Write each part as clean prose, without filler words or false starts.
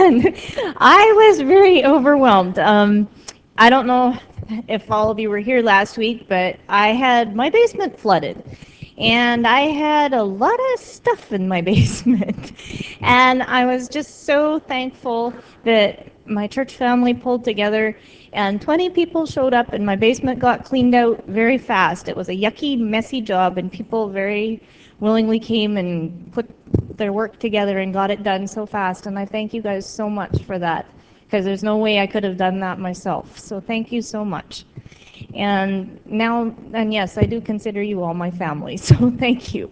and I was very overwhelmed. I don't know if all of you were here last week, but I had my basement flooded. And I had a lot of stuff in my basement. And I was just so thankful that my church family pulled together and 20 people showed up and my basement got cleaned out very fast. It was a yucky, messy job and people very willingly came and put their work together and got it done so fast. And I thank you guys so much for that because there's no way I could have done that myself. So thank you so much. And now, and yes, I do consider you all my family, so thank you.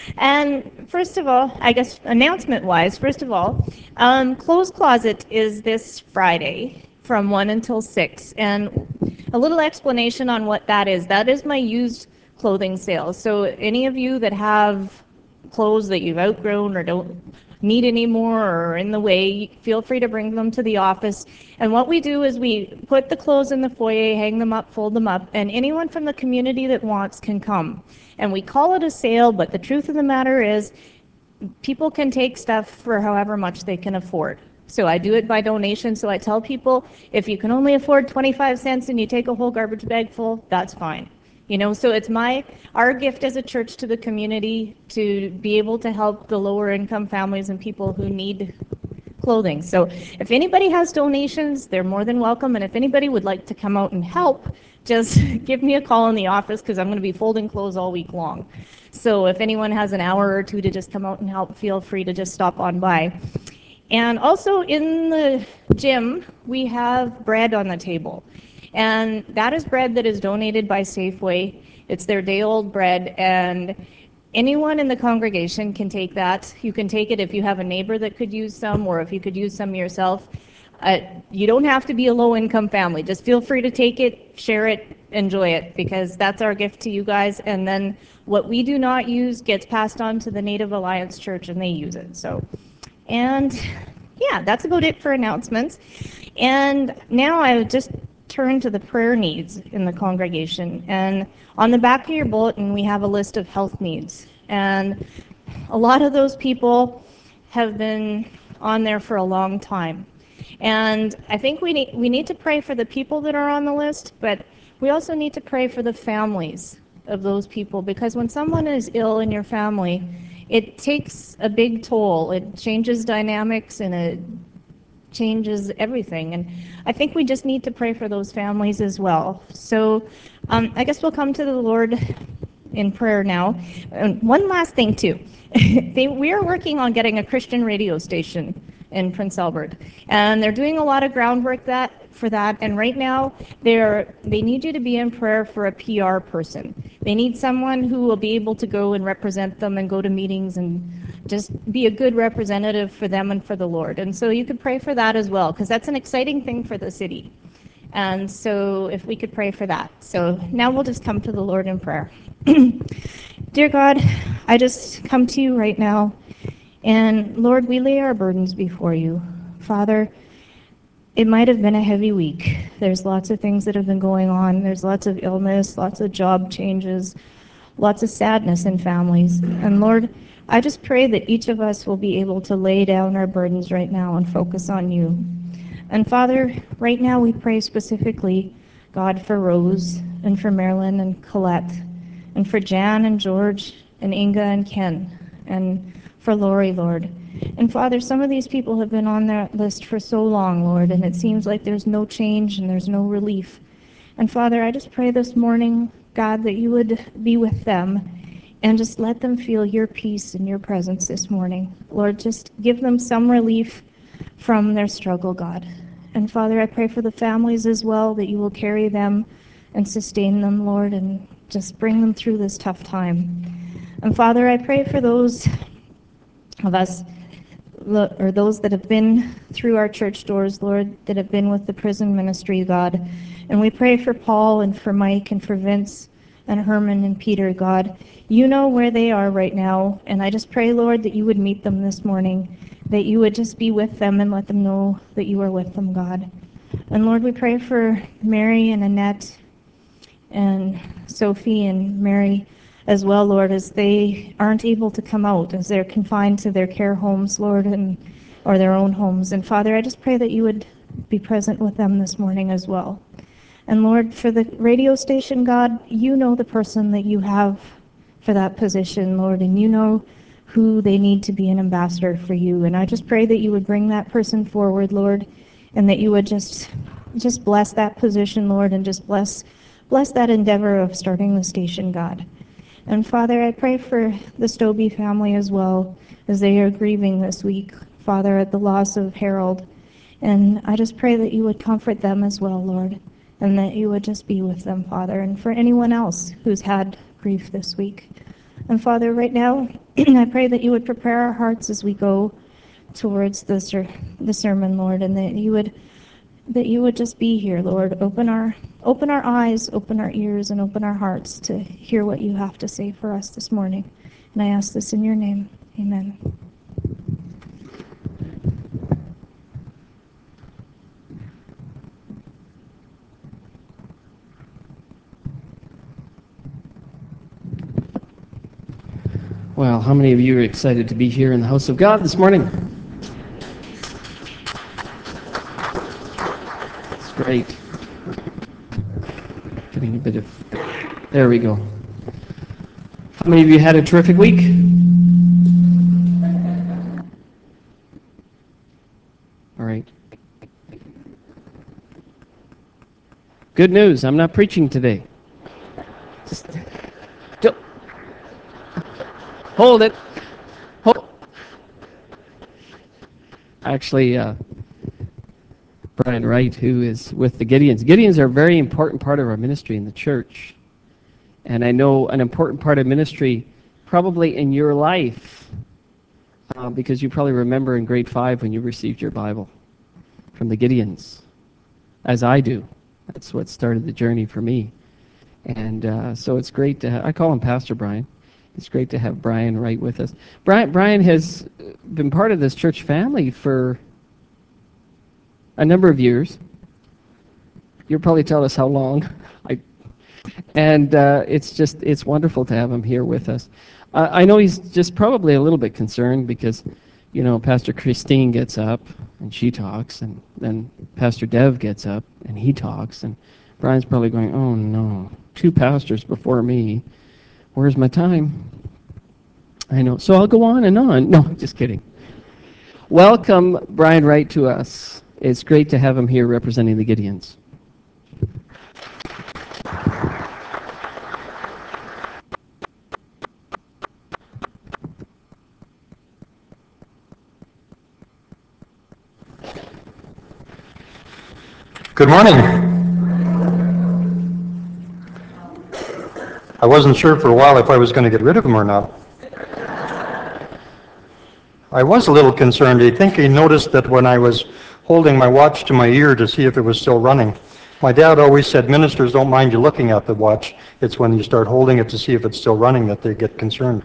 And first of all, I guess announcement-wise, first of all, Clothes Closet is this Friday from 1 until 6. And a little explanation on what that is. That is my used clothing sale. So any of you that have clothes that you've outgrown or don't need anymore or are in the way, feel free to bring them to the office. And what we do is we put the clothes in the foyer, hang them up, fold them up, and anyone from the community that wants can come. And we call it a sale, but the truth of the matter is people can take stuff for however much they can afford. So I do it by donation. So I tell people if you can only afford 25 cents and you take a whole garbage bag full, that's fine. You know, so it's our gift as a church to the community to be able to help the lower income families and people who need clothing. So if anybody has donations, they're more than welcome. And if anybody would like to come out and help, just give me a call in the office because I'm going to be folding clothes all week long. So if anyone has an hour or two to just come out and help, feel free to just stop on by. And also in the gym, we have bread on the table. And that is bread that is donated by Safeway. It's their day-old bread, and anyone in the congregation can take that. You can take it if you have a neighbor that could use some, or if you could use some yourself. You don't have to be a low-income family. Just feel free to take it, share it, enjoy it, because that's our gift to you guys. And then what we do not use gets passed on to the Native Alliance Church, and they use it. And yeah, that's about it for announcements. And now I would just turn to the prayer needs in the congregation. And on the back of your bulletin, we have a list of health needs. And a lot of those people have been on there for a long time. And I think we need to pray for the people that are on the list, but we also need to pray for the families of those people, because when someone is ill in your family, it takes a big toll. It changes dynamics and it changes everything. And I think we just need to pray for those families as well. So I guess we'll come to the Lord in prayer now. And one last thing, too. We are working on getting a Christian radio station in Prince Albert. And they're doing a lot of groundwork for that. And right now, they need you to be in prayer for a PR person. They need someone who will be able to go and represent them and go to meetings and just be a good representative for them and for the Lord. And so you could pray for that as well, because that's an exciting thing for the city. And so if we could pray for that. So now we'll just come to the Lord in prayer. Dear God, I just come to you right now. And Lord, we lay our burdens before you. Father, it might have been a heavy week. There's lots of things that have been going on. There's lots of illness, lots of job changes, lots of sadness in families. And Lord, I just pray that each of us will be able to lay down our burdens right now and focus on you. And Father, right now we pray specifically, God, for Rose and for Marilyn and Colette and for Jan and George and Inga and Ken and for Lori, Lord. And Father, some of these people have been on that list for so long, Lord, and it seems like there's no change and there's no relief. And Father, I just pray this morning, God, that you would be with them and just let them feel your peace and your presence this morning. Lord, just give them some relief from their struggle, God. And Father, I pray for the families as well, that you will carry them and sustain them, Lord, and just bring them through this tough time. And Father, I pray for those of us, or those that have been through our church doors, Lord, that have been with the prison ministry, God. And we pray for Paul and for Mike and for Vince and Herman and Peter, God. You know where they are right now, and I just pray, Lord, that you would meet them this morning, that you would just be with them and let them know that you are with them, God. And Lord, we pray for Mary and Annette and Sophie and Mary as well, Lord, as they aren't able to come out, as they're confined to their care homes, Lord, and or their own homes. And Father, I just pray that you would be present with them this morning as well. And Lord, for the radio station, God, you know the person that you have for that position, Lord, and you know who they need to be an ambassador for you. And I just pray that you would bring that person forward, Lord, and that you would just bless that position, Lord, and just bless that endeavor of starting the station, God. And Father, I pray for the Stobie family as well, as they are grieving this week, Father, at the loss of Harold. And I just pray that you would comfort them as well, Lord, and that you would just be with them, Father, and for anyone else who's had grief this week. And Father, right now, I pray that you would prepare our hearts as we go towards the sermon, Lord, and that you would just be here, Lord. Open our eyes, open our ears, and open our hearts to hear what you have to say for us this morning. And I ask this in your name. Amen. Well, how many of you are excited to be here in the house of God this morning? It's great. Getting a bit of... There we go. How many of you had a terrific week? All right. Good news, I'm not preaching today. Hold it. Actually, Brian Wright, who is with the Gideons. Gideons are a very important part of our ministry in the church. And I know an important part of ministry probably in your life, because you probably remember in grade 5 when you received your Bible from the Gideons, as I do. That's what started the journey for me. And so it's great to I call him Pastor Brian. It's great to have Brian Wright with us. Brian has been part of this church family for a number of years. You'll probably tell us how long. It's wonderful to have him here with us. I know he's just probably a little bit concerned because, Pastor Christine gets up and she talks, and then Pastor Dev gets up and he talks, and Brian's probably going, oh no, 2 pastors before me. Where's my time? I know. So I'll go on and on. No, just kidding. Welcome, Brian Wright, to us. It's great to have him here representing the Gideons. Good morning. I wasn't sure for a while if I was going to get rid of him or not. I was a little concerned. I think he noticed that when I was holding my watch to my ear to see if it was still running. My dad always said ministers don't mind you looking at the watch. It's when you start holding it to see if it's still running that they get concerned.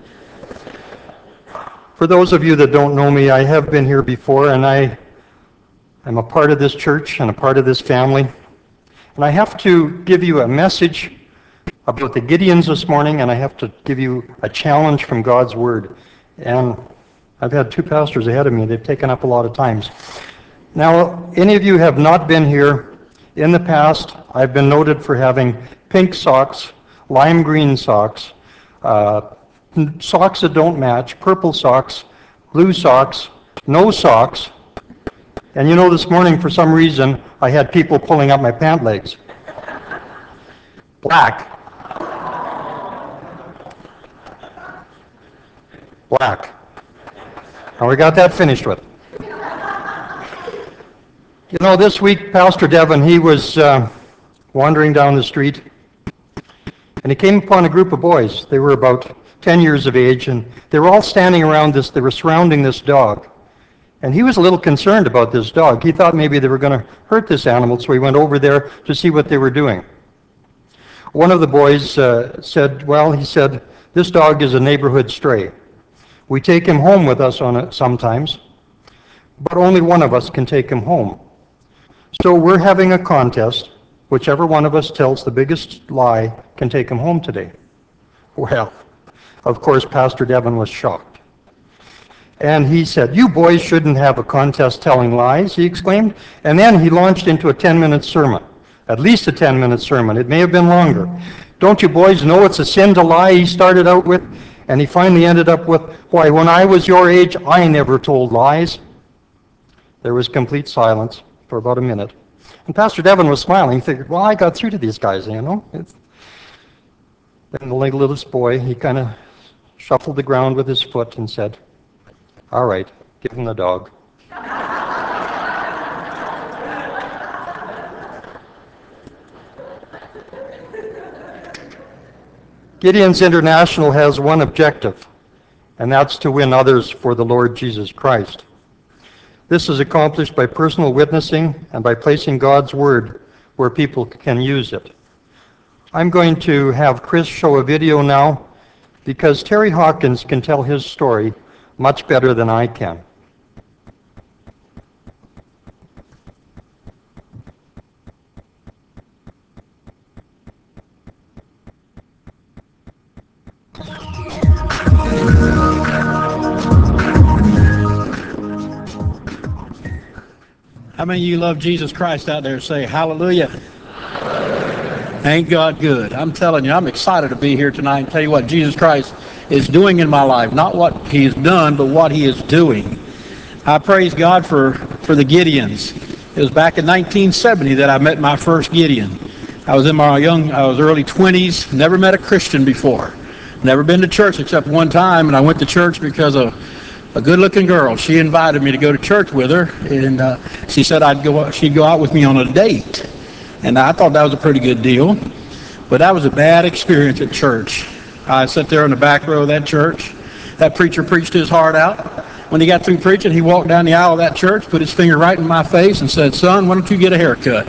For those of you that don't know me, I have been here before, and I'm a part of this church and a part of this family. And I have to give you a message about the Gideons this morning, and I have to give you a challenge from God's Word. And I've had 2 pastors ahead of me. They've taken up a lot of times. Now, any of you have not been here, in the past, I've been noted for having pink socks, lime green socks, socks that don't match, purple socks, blue socks, no socks. And this morning, for some reason, I had people pulling up my pant legs. Black. Now we got that finished with. This week, Pastor Devin, he was wandering down the street, and he came upon a group of boys. They were about 10 years of age, and they were all standing around they were surrounding this dog. And he was a little concerned about this dog. He thought maybe they were going to hurt this animal, so he went over there to see what they were doing. One of the boys said, this dog is a neighborhood stray. We take him home with us on it sometimes, but only one of us can take him home. So we're having a contest. Whichever one of us tells the biggest lie can take him home today. Well, of course, Pastor Devin was shocked. And he said, "You boys shouldn't have a contest telling lies," he exclaimed. And then he launched into a 10-minute sermon, at least a 10-minute sermon. It may have been longer. "Don't you boys know it's a sin to lie?" he started out with. And he finally ended up with, "Why, when I was your age, I never told lies." There was complete silence for about a minute. And Pastor Devin was smiling. He figured, well, I got through to these guys, you know. Then the littlest boy, he kind of shuffled the ground with his foot and said, "All right, give him the dog." Gideon's International has one objective, and that's to win others for the Lord Jesus Christ. This is accomplished by personal witnessing and by placing God's Word where people can use it. I'm going to have Chris show a video now because Terry Hawkins can tell his story much better than I can. How many of you love Jesus Christ out there? Say hallelujah. Ain't God good? I'm telling you, I'm excited to be here tonight and tell you what Jesus Christ is doing in my life. Not what he has done, but what he is doing. I praise God for the Gideons. It was back in 1970 that I met my first Gideon. I was early 20s, never met a Christian before. Never been to church except one time, and I went to church because of a good-looking girl. She invited me to go to church with her, and she said she'd go out with me on a date. And I thought that was a pretty good deal. But that was a bad experience at church. I sat there in the back row of that church. That preacher preached his heart out. When he got through preaching, he walked down the aisle of that church, put his finger right in my face and said, "Son, why don't you get a haircut?"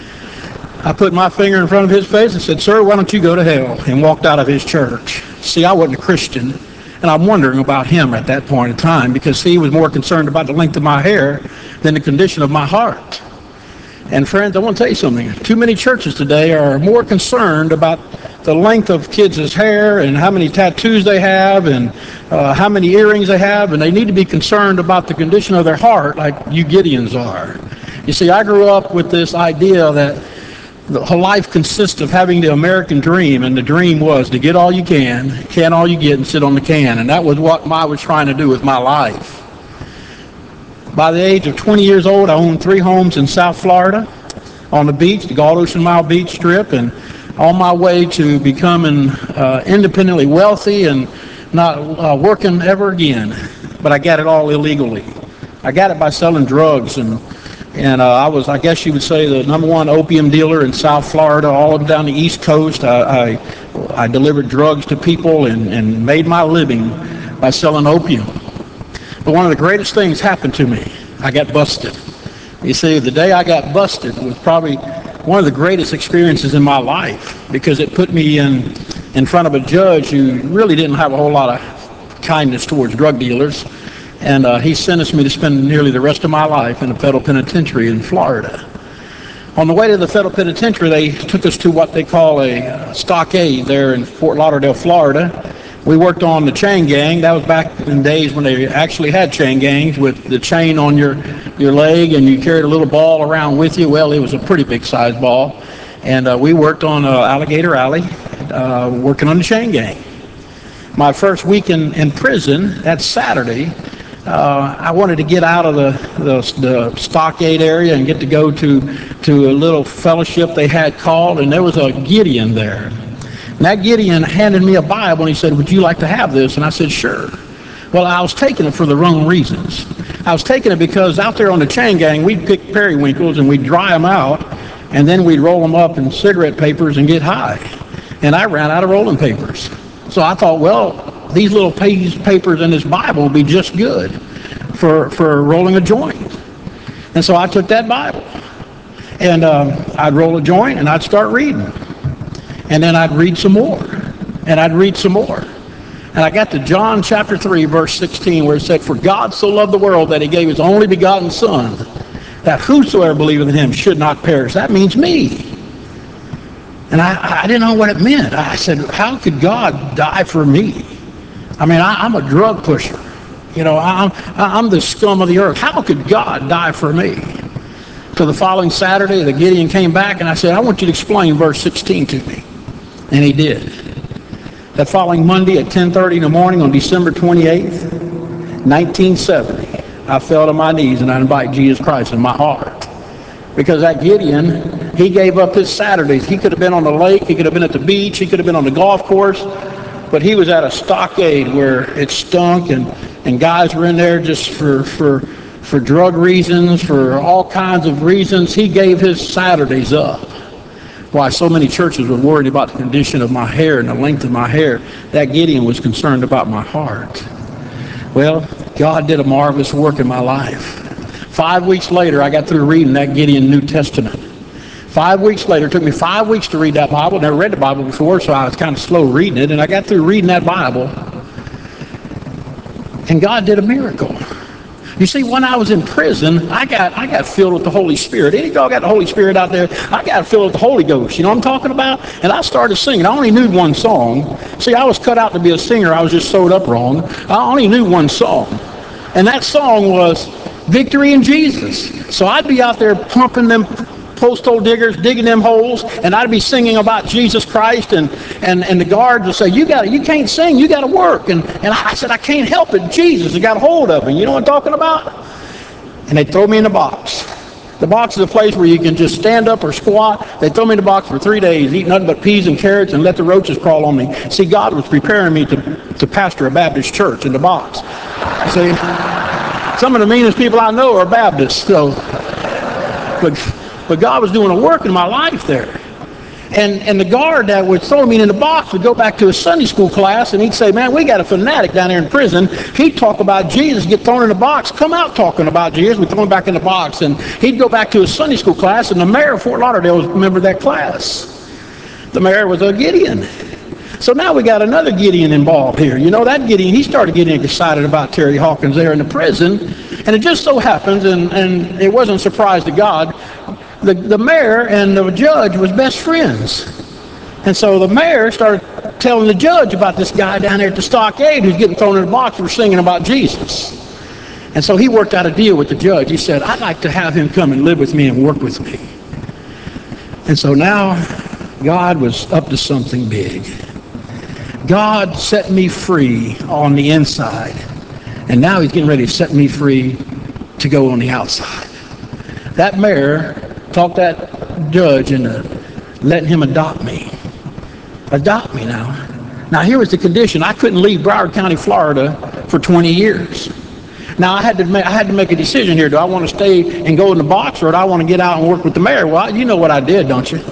I put my finger in front of his face and said, "Sir, why don't you go to hell?" and walked out of his church. See, I wasn't a Christian. And I'm wondering about him at that point in time because he was more concerned about the length of my hair than the condition of my heart. And friends, I want to tell you something. Too many churches today are more concerned about the length of kids' hair and how many tattoos they have and how many earrings they have, and they need to be concerned about the condition of their heart like you Gideons are. You see, I grew up with this idea that the whole life consists of having the American dream, and the dream was to get all you can all you get, and sit on the can. And that was what I was trying to do with my life. By the age of 20 years old, I owned 3 homes in South Florida on the beach, the Galt Ocean Mile Beach Strip, and on my way to becoming independently wealthy and not working ever again. But I got it all illegally. I got it by selling drugs, and I was, I guess you would say, the #1 opium dealer in South Florida, all up down the East Coast. I delivered drugs to people and made my living by selling opium. But one of the greatest things happened to me. I got busted. You see, the day I got busted was probably one of the greatest experiences in my life because it put me in front of a judge who really didn't have a whole lot of kindness towards drug dealers. And he sentenced me to spend nearly the rest of my life in a federal penitentiary in Florida. On the way to the federal penitentiary, they took us to what they call a stockade there in Fort Lauderdale, Florida. We worked on the chain gang. That was back in days when they actually had chain gangs with the chain on your leg, and you carried a little ball around with you. Well, it was a pretty big size ball. And we worked on Alligator Alley, working on the chain gang. My first week in prison, that Saturday, I wanted to get out of the stockade area and get to go to a little fellowship they had called, and there was a Gideon there. And that Gideon handed me a Bible, and he said, "Would you like to have this?" And I said, "Sure." Well, I was taking it for the wrong reasons. I was taking it because out there on the chain gang, we'd pick periwinkles and we'd dry them out, and then we'd roll them up in cigarette papers and get high. And I ran out of rolling papers. So I thought, well, these little papers in this Bible will be just good for rolling a joint. And so I took that Bible, and I'd roll a joint, and I'd start reading. And then I'd read some more, and I'd read some more. And I got to John chapter 3, verse 16, where it said, "For God so loved the world that he gave his only begotten Son, that whosoever believeth in him should not perish." That means me. And I didn't know what it meant. I said, how could God die for me? I mean, I'm a drug pusher. You know, I'm the scum of the earth. How could God die for me? So the following Saturday, the Gideon came back, and I said, I want you to explain verse 16 to me. And he did. That following Monday at 10:30 in the morning on December 28th, 1970, I fell to my knees and I invited Jesus Christ in my heart. Because that Gideon, he gave up his Saturdays. He could have been on the lake, he could have been at the beach, he could have been on the golf course, but he was at a stockade where it stunk, and guys were in there just for drug reasons, for all kinds of reasons. He gave his Saturdays up. Why so many churches were worried about the condition of my hair and the length of my hair. That Gideon was concerned about my heart. Well, God did a marvelous work in my life. 5 weeks later, I got through reading that Gideon New Testament. 5 weeks later, it took me 5 weeks to read that Bible. Never read the Bible before, so I was kind of slow reading it. And I got through reading that Bible, and God did a miracle. You see, when I was in prison, I got filled with the Holy Spirit. Any of y'all got the Holy Spirit out there? I got filled with the Holy Ghost. You know what I'm talking about? And I started singing. I only knew one song. See, I was cut out to be a singer. I was just sewed up wrong. I only knew one song. And that song was Victory in Jesus. So I'd be out there pumping them post-hole diggers, digging them holes, and I'd be singing about Jesus Christ, and the guards would say, you can't sing, you got to work. And I said, I can't help it. Jesus has got a hold of me. You know what I'm talking about? And they throw me in the box. The box is a place where you can just stand up or squat. They throw me in the box for 3 days, eat nothing but peas and carrots, and let the roaches crawl on me. See, God was preparing me to pastor a Baptist church in the box. See, some of the meanest people I know are Baptists. So, but God was doing a work in my life there. And the guard that would throw me in the box would go back to his Sunday school class, and he'd say, man, we got a fanatic down there in prison. He'd talk about Jesus, get thrown in the box, come out talking about Jesus. We'd throw him back in the box. And he'd go back to his Sunday school class, and the mayor of Fort Lauderdale was a member of that class. The mayor was a Gideon. So now we got another Gideon involved here. You know, that Gideon, he started getting excited about Terry Hawkins there in the prison. And it just so happens, and it wasn't a surprise to God, the mayor and the judge was best friends. And so the mayor started telling the judge about this guy down there at the stockade who's getting thrown in the box for singing about Jesus. And so he worked out a deal with the judge. He said, I'd like to have him come and live with me and work with me. And so now God was up to something big. God set me free on the inside. And now he's getting ready to set me free to go on the outside. That mayor talked that judge into letting him adopt me. Adopt me now. Now here was the condition. I couldn't leave Broward County, Florida for 20 years. Now I had to make a decision here. Do I want to stay and go in the box, or do I want to get out and work with the mayor? Well, you know what I did, don't you?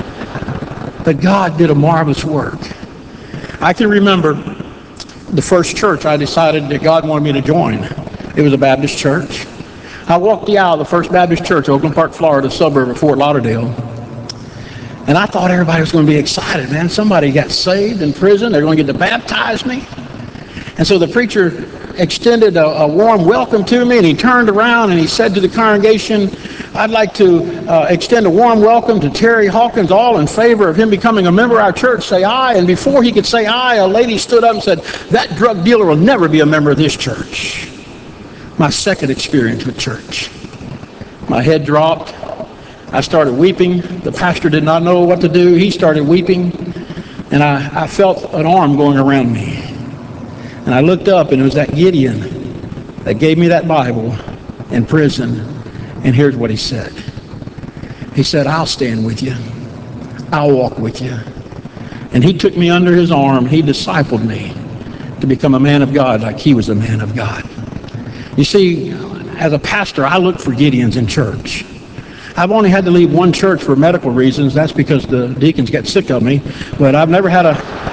But God did a marvelous work. I can remember the first church I decided that God wanted me to join. It was a Baptist church. I walked the aisle of the First Baptist Church, Oakland Park, Florida, suburb of Fort Lauderdale. And I thought everybody was going to be excited, man. Somebody got saved in prison. They're going to get to baptize me. And so the preacher extended a warm welcome to me, and he turned around and he said to the congregation, I'd like to extend a warm welcome to Terry Hawkins. All in favor of him becoming a member of our church, say aye. And before he could say aye, a lady stood up and said, that drug dealer will never be a member of this church. My second experience with church. My head dropped. I started weeping. The pastor did not know what to do. He started weeping. And I felt an arm going around me. And I looked up, and it was that Gideon that gave me that Bible in prison. And here's what he said. He said, I'll stand with you. I'll walk with you. And he took me under his arm. He discipled me to become a man of God like he was a man of God. You see, as a pastor, I look for Gideons in church. I've only had to leave one church for medical reasons. That's because the deacons get sick of me. But I've never had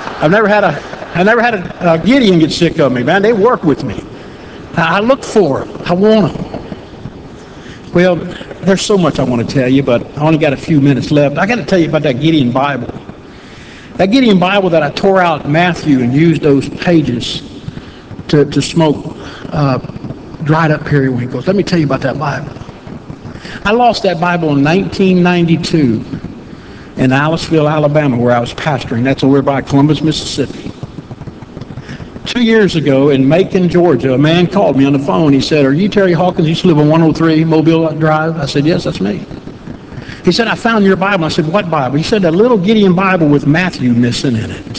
a Gideon get sick of me, man. They work with me. I look for them. I want them. Well, there's so much I want to tell you, but I only got a few minutes left. I got to tell you about that Gideon Bible. That Gideon Bible that I tore out Matthew and used those pages to smoke dried up periwinkles. Let me tell you about that Bible. I lost that Bible in 1992 in Aliceville, Alabama, where I was pastoring. That's over by Columbus, Mississippi. 2 years ago in Macon, Georgia, a man called me on the phone. He said, "Are you Terry Hawkins? You used to live on 103 Mobile Drive?" I said, "Yes, that's me." He said, "I found your Bible." I said, "What Bible?" He said, "That little Gideon Bible with Matthew missing in it."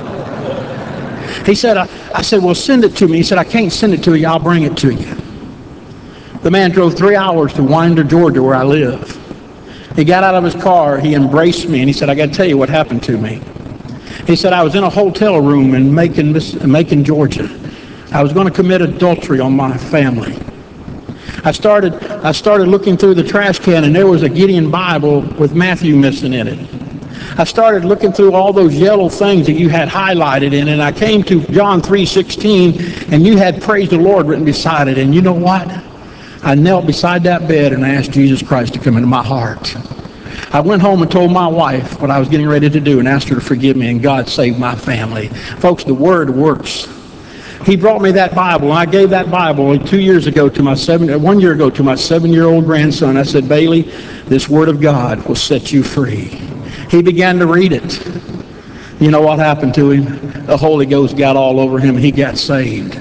He said, I said, "Well, send it to me." He said, "I can't send it to you. I'll bring it to you." The man drove 3 hours to Winder, Georgia, where I live. He got out of his car. He embraced me, and he said, "I got to tell you what happened to me." He said, "I was in a hotel room in Macon, Georgia. I was going to commit adultery on my family. I started looking through the trash can, and there was a Gideon Bible with Matthew missing in it. I started looking through all those yellow things that you had highlighted in it, and I came to John 3:16, and you had praise the Lord written beside it. And you know what? I knelt beside that bed and I asked Jesus Christ to come into my heart. I went home and told my wife what I was getting ready to do and asked her to forgive me, and God saved my family." Folks, the Word works. He brought me that Bible, and I gave that Bible 2 years ago to my 1 year ago to my 7-year-old grandson. I said, "Bailey, this Word of God will set you free." He began to read it. You know what happened to him? The Holy Ghost got all over him, and he got saved.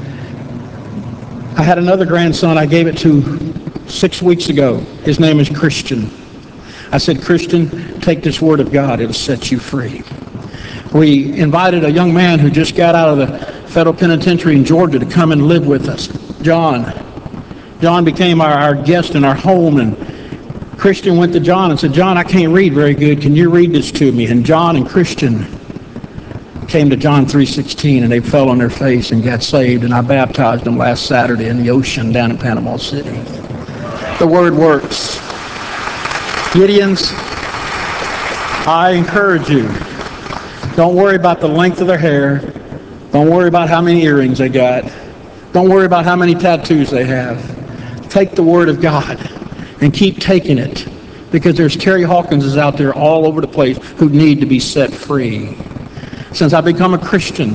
I had another grandson I gave it to 6 weeks ago. His name is Christian. I said, "Christian, take this Word of God. It'll set you free." We invited a young man who just got out of the federal penitentiary in Georgia to come and live with us, John. John became our guest in our home, and Christian went to John and said, "John, I can't read very good. Can you read this to me?" And John and Christian came to John 3:16, and they fell on their face and got saved, and I baptized them last Saturday in the ocean down in Panama City. The Word works. Gideons, I encourage you, don't worry about the length of their hair. Don't worry about how many earrings they got. Don't worry about how many tattoos they have. Take the Word of God and keep taking it, because there's Terry Hawkinses out there all over the place who need to be set free. Since I become a Christian,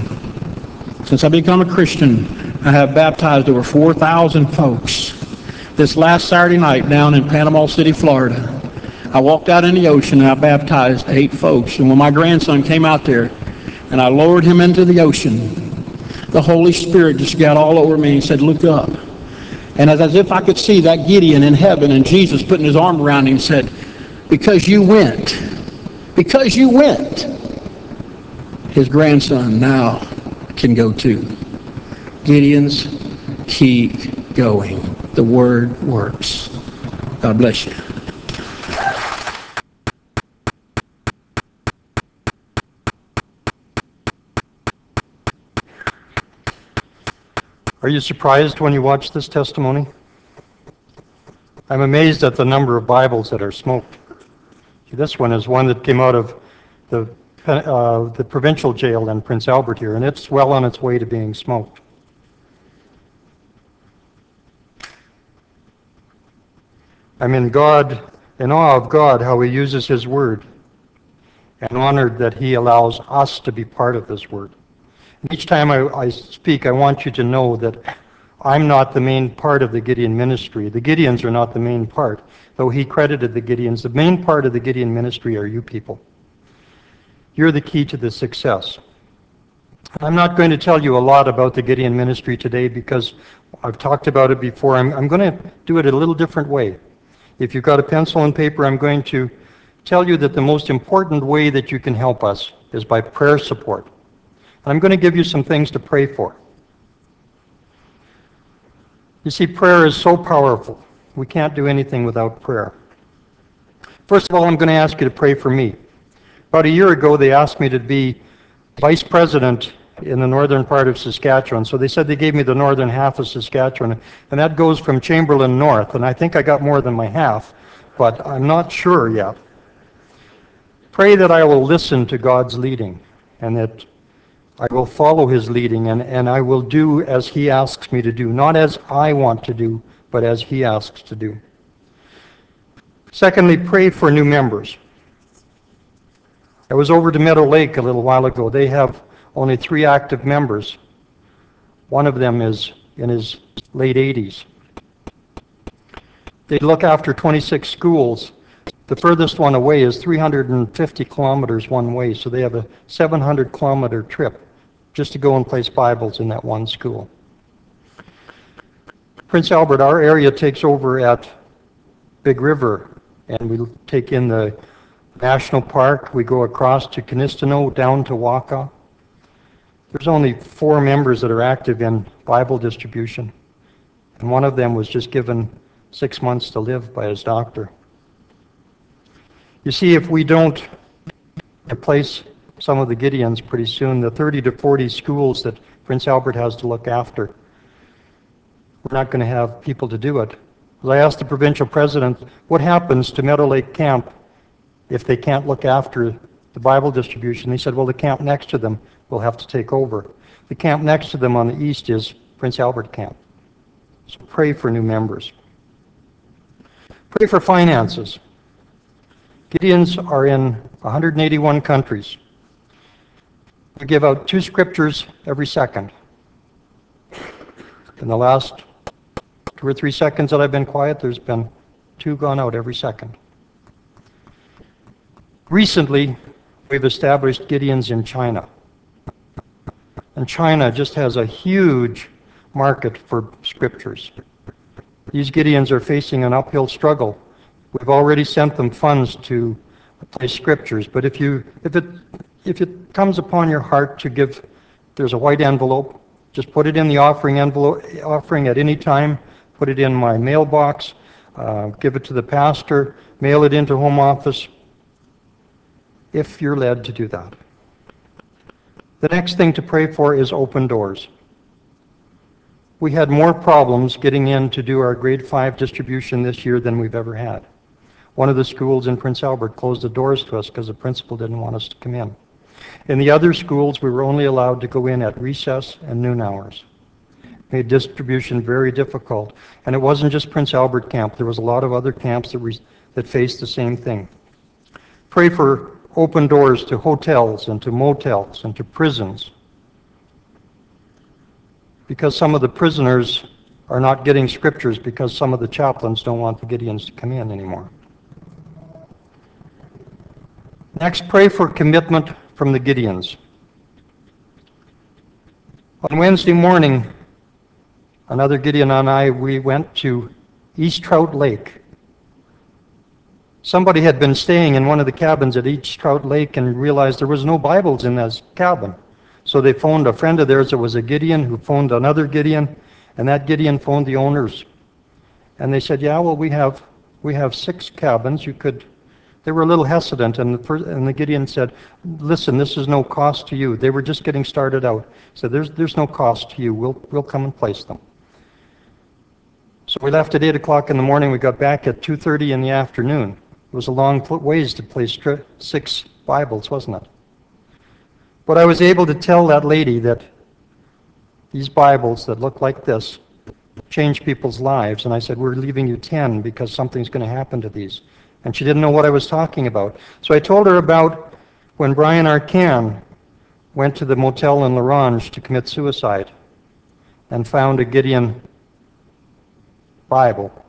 I have baptized over 4,000 folks. This last Saturday night down in Panama City, Florida, I walked out in the ocean and I baptized 8 folks. And when my grandson came out there and I lowered him into the ocean, the Holy Spirit just got all over me and said, "Look up." And as if I could see that Gideon in heaven, and Jesus putting his arm around him and said, because you went, his grandson now can go too. Gideons, keep going. The Word works. God bless you. Are you surprised when you watch this testimony? I'm amazed at the number of Bibles that are smoked. This one is one that came out of the provincial jail in Prince Albert here, and it's well on its way to being smoked. I'm in awe of God, how He uses His Word, and honored that He allows us to be part of this Word. Each time I speak, I want you to know that I'm not the main part of the Gideon ministry. The Gideons are not the main part, though He credited the Gideons. The main part of the Gideon ministry are you people. You're the key to the success. I'm not going to tell you a lot about the Gideon ministry today because I've talked about it before. I'm going to do it a little different way. If you've got a pencil and paper, I'm going to tell you that the most important way that you can help us is by prayer support. I'm going to give you some things to pray for. You see, prayer is so powerful. We can't do anything without prayer. First of all, I'm going to ask you to pray for me. About a year ago, they asked me to be vice president in the northern part of Saskatchewan. So they said they gave me the northern half of Saskatchewan, and that goes from Chamberlain north. And I think I got more than my half, but I'm not sure yet. Pray that I will listen to God's leading, and that I will follow His leading, and I will do as He asks me to do, not as I want to do, but as He asks to do. Secondly, pray for new members. I was over to Meadow Lake a little while ago. They have only 3 active members. One of them is in his late 80s. They look after 26 schools. The furthest one away is 350 kilometers one way, so they have a 700-kilometer trip just to go and place Bibles in that one school. Prince Albert, our area takes over at Big River, and we take in the National Park. We go across to Canistino, down to Waka. There's only 4 members that are active in Bible distribution, and one of them was just given 6 months to live by his doctor. You see, if we don't replace some of the Gideons pretty soon, the 30 to 40 schools that Prince Albert has to look after, we're not going to have people to do it. As I asked the provincial president, what happens to Meadow Lake Camp if they can't look after the Bible distribution? He said, well, the camp next to them will have to take over. The camp next to them on the east is Prince Albert Camp. So pray for new members. Pray for finances. Gideons are in 181 countries. We give out 2 scriptures every second. In the last 2 or 3 seconds that I've been quiet, there's been 2 gone out every second. Recently, we've established Gideons in China. And China just has a huge market for scriptures. These Gideons are facing an uphill struggle. We've already sent them funds to place scriptures, but if it comes upon your heart to give, there's a white envelope, just put it in the offering envelope, offering at any time, put it in my mailbox, give it to the pastor, mail it into home office, if you're led to do that. The next thing to pray for is open doors. We had more problems getting in to do our grade 5 distribution this year than we've ever had. One of the schools in Prince Albert closed the doors to us because the principal didn't want us to come in. In the other schools, we were only allowed to go in at recess and noon hours. Made distribution very difficult. And it wasn't just Prince Albert Camp. There was a lot of other camps that faced the same thing. Pray for open doors to hotels and to motels and to prisons, because some of the prisoners are not getting scriptures because some of the chaplains don't want the Gideons to come in anymore. Next, pray for commitment from the Gideons. On Wednesday morning, another Gideon and I, we went to East Trout Lake. Somebody had been staying in one of the cabins at East Trout Lake and realized there was no Bibles in this cabin. So they phoned a friend of theirs that was a Gideon who phoned another Gideon, and that Gideon phoned the owners. And they said, yeah, well, we have 6 cabins. You could. They were a little hesitant, and the Gideon said, listen, this is no cost to you. They were just getting started out. So there's no cost to you. We'll come and place them. So we left at 8 o'clock in the morning. We got back at 2:30 in the afternoon. It was a long ways to place 6 Bibles, wasn't it? But I was able to tell that lady that these Bibles that look like this change people's lives. And I said, we're leaving you 10 because something's going to happen to these. And she didn't know what I was talking about. So I told her about when Brian Arcan went to the motel in L'Orange to commit suicide and found a Gideon Bible,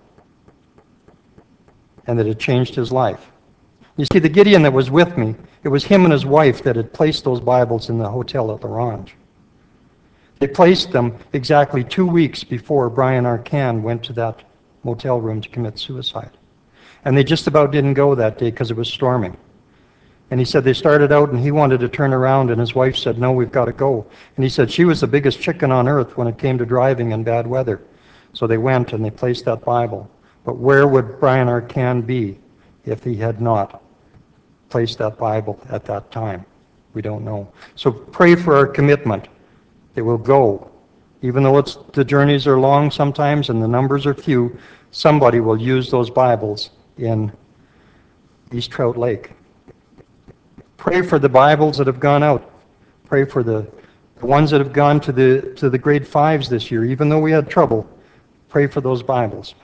and that it changed his life. You see, the Gideon that was with me, it was him and his wife that had placed those Bibles in the hotel at L'Orange. They placed them exactly 2 weeks before Brian Arcan went to that motel room to commit suicide. And they just about didn't go that day because it was storming. And he said they started out and he wanted to turn around and his wife said, no, we've got to go. And he said she was the biggest chicken on earth when it came to driving in bad weather. So they went and they placed that Bible. But where would Brian Arcan be if he had not placed that Bible at that time? We don't know. So pray for our commitment. It will go. Even though the journeys are long sometimes and the numbers are few, somebody will use those Bibles in East Trout Lake. Pray for the Bibles that have gone out. Pray for the ones that have gone to the grade 5s this year. Even though we had trouble, pray for those Bibles.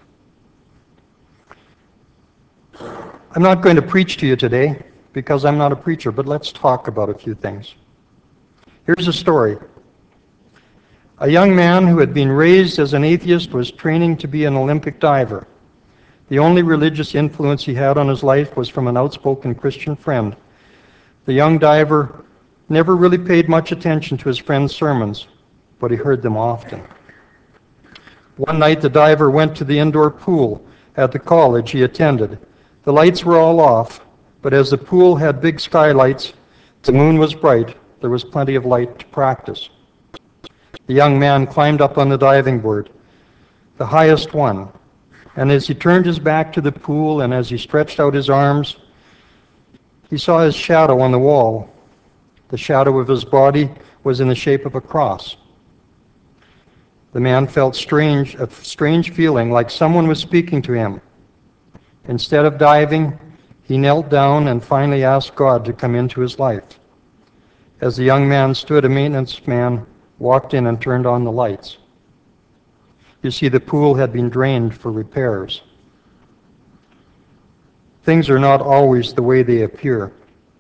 I'm not going to preach to you today because I'm not a preacher, but let's talk about a few things. Here's a story. A young man who had been raised as an atheist was training to be an Olympic diver. The only religious influence he had on his life was from an outspoken Christian friend. The young diver Never really paid much attention to his friend's sermons, but he heard them often. One night the diver went to the indoor pool at the college he attended. The lights were all off, but as the pool had big skylights, the moon was bright, there was plenty of light to practice. The young man climbed up on the diving board, the highest one, and as he turned his back to the pool and as he stretched out his arms, he saw his shadow on the wall. The shadow of his body was in the shape of a cross. The man felt a strange feeling, like someone was speaking to him. Instead of diving, he knelt down and finally asked God to come into his life. As the young man stood, a maintenance man walked in and turned on the lights. You see, the pool had been drained for repairs. Things are not always the way they appear.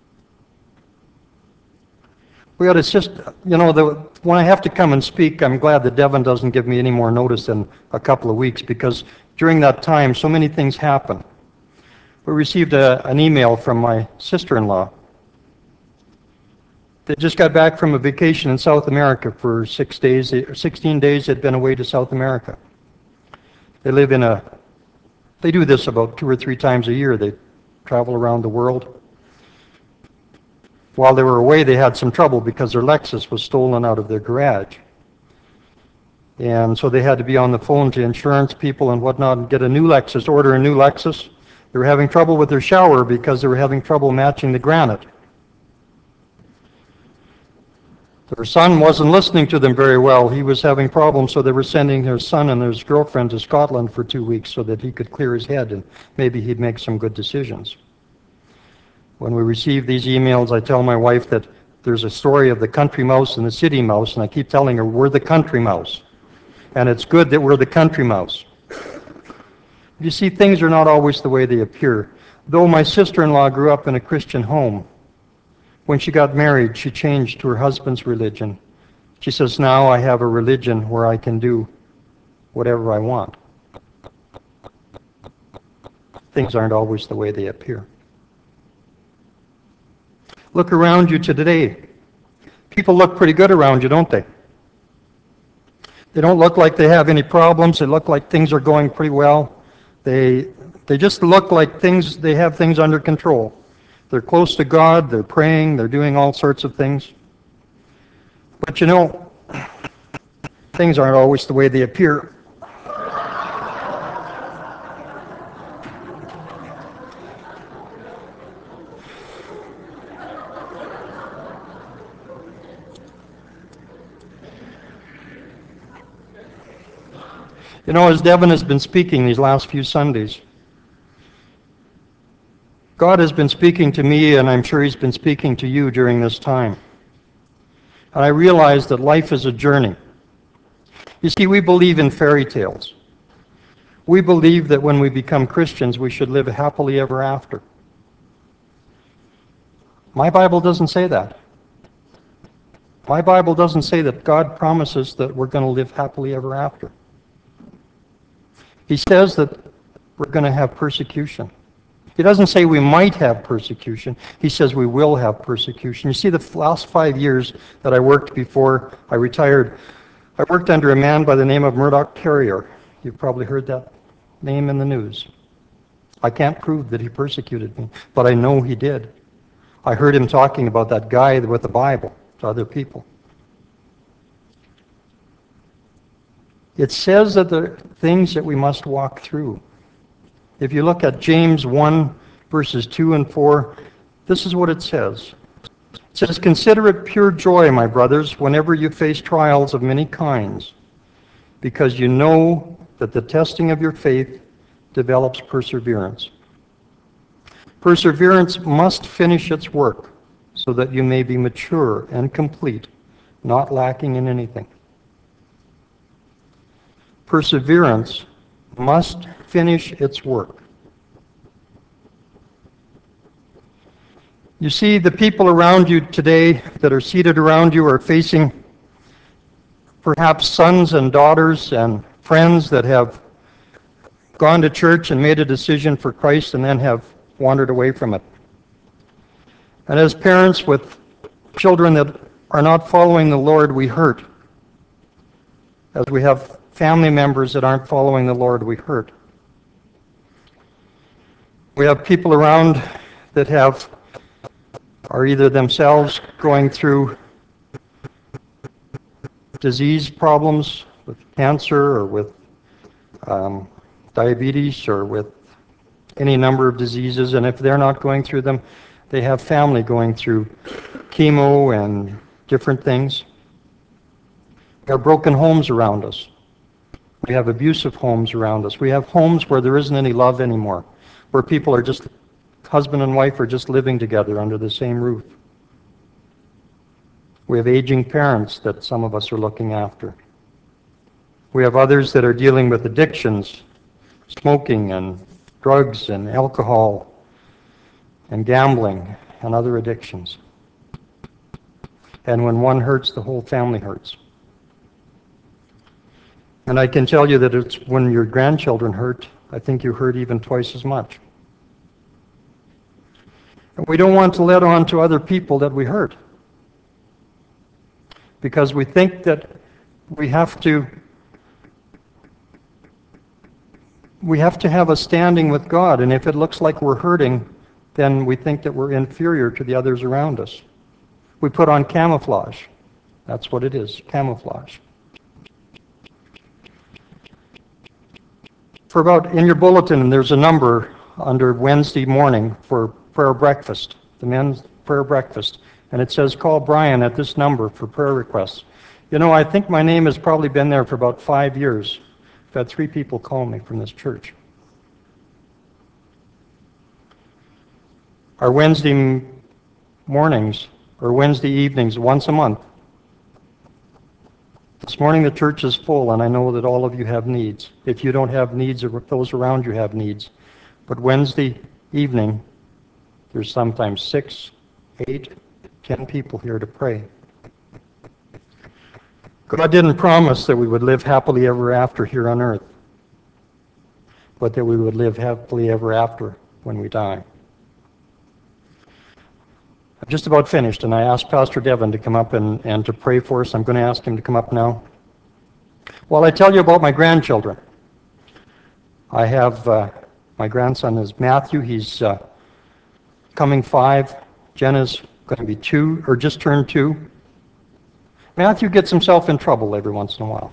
We had a sister, when I have to come and speak, I'm glad that Devin doesn't give me any more notice than a couple of weeks, because during that time, so many things happen. We received an email from my sister-in-law. They just got back from a vacation in South America for 6 days, or 16 days they'd been away to South America. They do this about 2 or 3 times a year. They travel around the world. While they were away, they had some trouble because their Lexus was stolen out of their garage. And so they had to be on the phone to insurance people and whatnot and get a new Lexus, order a new Lexus. They were having trouble with their shower because they were having trouble matching the granite. Their son wasn't listening to them very well. He was having problems, so they were sending their son and his girlfriend to Scotland for 2 weeks so that he could clear his head and maybe he'd make some good decisions. When we receive these emails, I tell my wife that there's a story of the country mouse and the city mouse, and I keep telling her we're the country mouse. And it's good that we're the country mouse. You see, things are not always the way they appear. Though my sister-in-law grew up in a Christian home, when she got married, she changed to her husband's religion. She says, now I have a religion where I can do whatever I want. Things aren't always the way they appear. Look around you today. People look pretty good around you, don't they? They don't look like they have any problems. They look like things are going pretty well. They just look like they have things under control. They're close to God, they're praying, they're doing all sorts of things. But things aren't always the way they appear. As Devin has been speaking these last few Sundays, God has been speaking to me, and I'm sure He's been speaking to you during this time. And I realize that life is a journey. You see, we believe in fairy tales. We believe that when we become Christians, we should live happily ever after. My Bible doesn't say that. My Bible doesn't say that God promises that we're going to live happily ever after. He says that we're going to have persecution. He doesn't say we might have persecution. He says we will have persecution. You see, the last 5 years that I worked before I retired, I worked under a man by the name of Murdoch Carrier. You've probably heard that name in the news. I can't prove that he persecuted me, but I know he did. I heard him talking about that guy with the Bible to other people. It says that there are things that we must walk through. If you look at James 1, verses 2 and 4, this is what it says. It says, "Consider it pure joy, my brothers, whenever you face trials of many kinds, because you know that the testing of your faith develops perseverance. Perseverance must finish its work, so that you may be mature and complete, not lacking in anything." Perseverance must finish its work. You see, the people around you today that are seated around you are facing perhaps sons and daughters and friends that have gone to church and made a decision for Christ and then have wandered away from it. And as parents with children that are not following the Lord, we hurt. As we have family members that aren't following the Lord, we hurt. We have people around that are either themselves going through disease problems with cancer or with diabetes or with any number of diseases, and if they're not going through them, they have family going through chemo and different things. We have broken homes around us. We have abusive homes around us. We have homes where there isn't any love anymore, where people are just, husband and wife are just living together under the same roof. We have aging parents that some of us are looking after. We have others that are dealing with addictions, smoking and drugs and alcohol and gambling and other addictions. And when one hurts, the whole family hurts. And I can tell you that it's when your grandchildren hurt, I think you hurt even twice as much. And we don't want to let on to other people that we hurt, because we think that we have to have a standing with God, and if it looks like we're hurting, then we think that we're inferior to the others around us. We put on camouflage. That's what it is, camouflage. In your bulletin, there's a number under Wednesday morning for prayer breakfast, the men's prayer breakfast, and it says, call Brian at this number for prayer requests. You know, I think my name has probably been there for about 5 years. I've had 3 people call me from this church. Our Wednesday mornings, or Wednesday evenings, once a month. This morning the church is full, and I know that all of you have needs. If you don't have needs, those around you have needs. But Wednesday evening, there's sometimes 6, 8, 10 people here to pray. God didn't promise that we would live happily ever after here on earth, but that we would live happily ever after when we die. I'm just about finished, and I asked Pastor Devin to come up and to pray for us. I'm going to ask him to come up now. While I tell you about my grandchildren, I have, my grandson is Matthew. He's coming 5. Jenna's going to be 2, or just turned 2. Matthew gets himself in trouble every once in a while.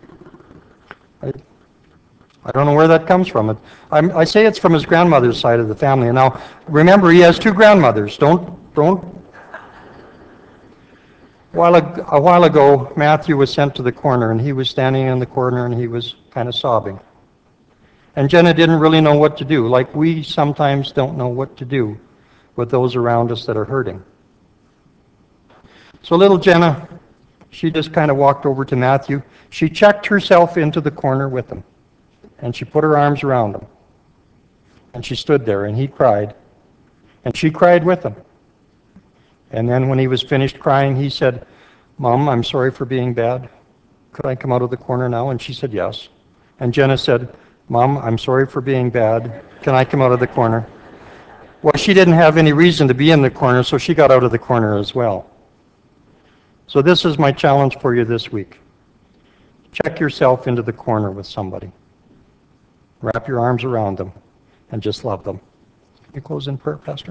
I don't know where that comes from. I say it's from his grandmother's side of the family. And now, remember, he has 2 grandmothers. Don't. A while ago, Matthew was sent to the corner, and he was standing in the corner, and he was kind of sobbing. And Jenna didn't really know what to do, like we sometimes don't know what to do with those around us that are hurting. So little Jenna, she just kind of walked over to Matthew. She checked herself into the corner with him, and she put her arms around him. And she stood there, and he cried, and she cried with him. And then when he was finished crying, he said, Mom, I'm sorry for being bad. Could I come out of the corner now? And she said, yes. And Jenna said, Mom, I'm sorry for being bad. Can I come out of the corner? Well, she didn't have any reason to be in the corner, so she got out of the corner as well. So this is my challenge for you this week. Check yourself into the corner with somebody. Wrap your arms around them and just love them. Can you close in prayer, Pastor?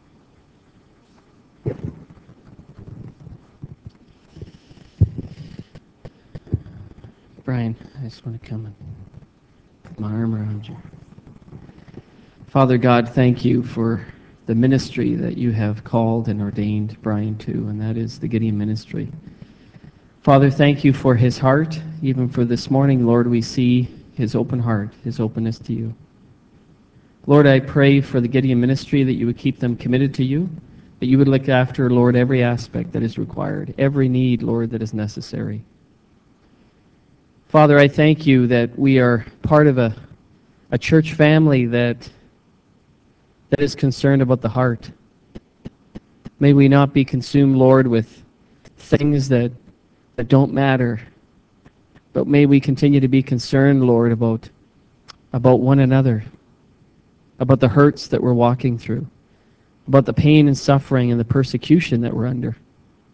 Brian, I just want to come and put my arm around you. Father God, thank you for the ministry that you have called and ordained Brian to, and that is the Gideon Ministry. Father, thank you for his heart. Even for this morning, Lord, we see his open heart, his openness to you. Lord, I pray for the Gideon Ministry that you would keep them committed to you, that you would look after, Lord, every aspect that is required, every need, Lord, that is necessary. Father, I thank you that we are part of a church family that is concerned about the heart. May we not be consumed, Lord, with things that don't matter, but may we continue to be concerned, Lord, about one another, about the hurts that we're walking through, about the pain and suffering and the persecution that we're under.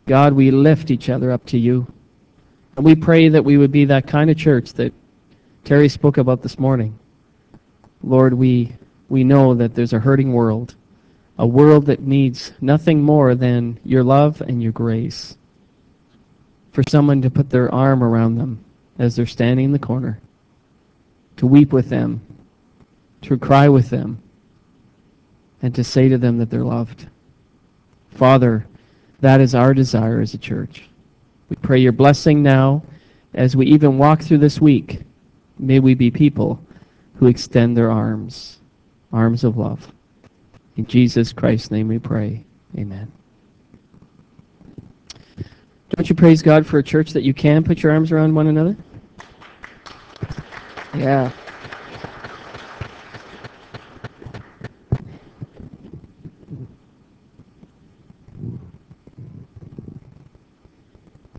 God, we lift each other up to you. And we pray that we would be that kind of church that Terry spoke about this morning. Lord, we know that there's a hurting world, a world that needs nothing more than your love and your grace. For someone to put their arm around them as they're standing in the corner, to weep with them, to cry with them, and to say to them that they're loved. Father, that is our desire as a church. We pray your blessing now as we even walk through this week. May we be people who extend their arms of love. In Jesus Christ's name we pray. Amen. Don't you praise God for a church that you can put your arms around one another? Yeah.